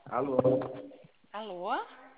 Alô? Alô?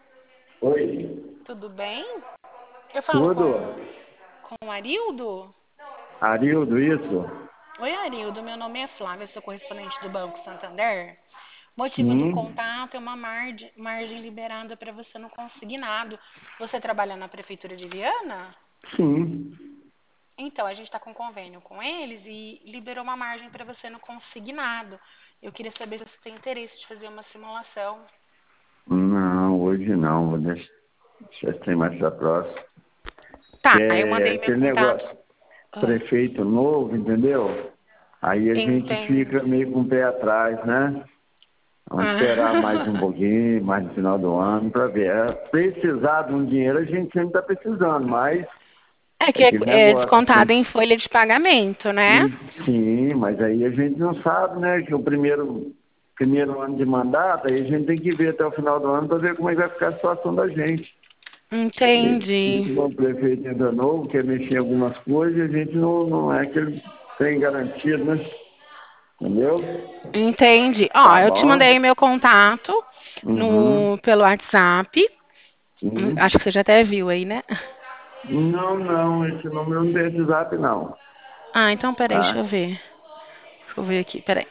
Oi? Tudo bem? Eu falo Tudo? com o Arildo? Arildo, isso? Oi, Arildo. Meu nome é Flávia, sou correspondente do Banco Santander. Motivo do Sim, contato é uma margem liberada para você no consignado. Você trabalha na Prefeitura de Viana? sim. Então, a gente está com convênio com eles e liberou uma margem para você no consignado. Eu queria saber se você tem interesse de fazer uma simulação. Não, hoje não. Vou deixar isso aí mais pra próxima. Que Tá, eu é mandei meu aquele contato. negócio, Ah, prefeito novo, entendeu? Aí a gente fica entendi. meio com o pé atrás, né? Vamos esperar mais um Ah. pouquinho, mais no final do ano, para ver. Precisar de um dinheiro, a gente sempre está precisando, mas É é que aquele é negócio. descontado em folha de pagamento, né? Sim, mas aí a gente não sabe, né? Que o primeiro ano de mandato, aí a gente tem que ver até o final do ano para ver como é que vai ficar a situação da gente. Entendi. E o prefeito entra novo, quer mexer em algumas coisas, e a gente não é que ele tem garantido, né? Entendeu? Entendi. Ó, Tá eu te mandei bom? meu contato Uhum. pelo WhatsApp. Acho Sim. que você já até viu aí, né? Não, não, esse número não tem WhatsApp, não. Ah, então peraí, deixa Tá? eu ver. Deixa eu ver aqui, peraí.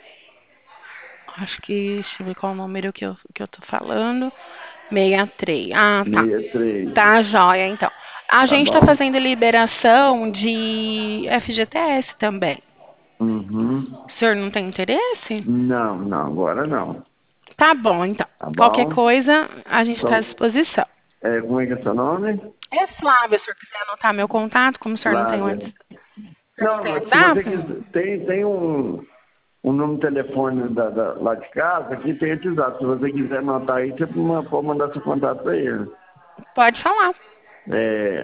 Acho que, deixa eu ver qual o número que eu tô falando. 63. Ah, tá. 63. Tá jóia, então. A Tá gente tá bom? fazendo liberação de FGTS também. Uhum. O senhor não tem interesse? Não, não, agora não. Tá bom, então. Tá Qualquer bom? coisa, a gente está à Então, disposição. como é que é seu nome? É Flávia, se o senhor quiser anotar meu contato, como o senhor não tem Flávia. WhatsApp. O senhor não Não, tem mas se você WhatsApp? quiser, tem um número de telefone lá de casa, aqui tem WhatsApp. Se você quiser anotar aí, você pode mandar seu contato para ele. Pode falar. É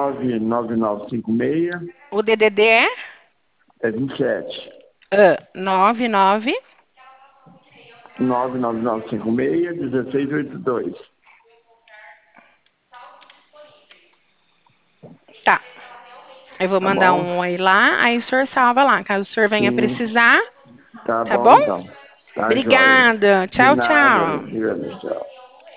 99956 O DDD é 27. 99. 99956 1682. Tá. Eu vou Tá mandar bom? um oi lá, aí o senhor salva lá. Caso o senhor venha Sim. precisar, Tá tá bom bom? então. Tá joia. Obrigada. De Tchau, nada. tchau. Tchau.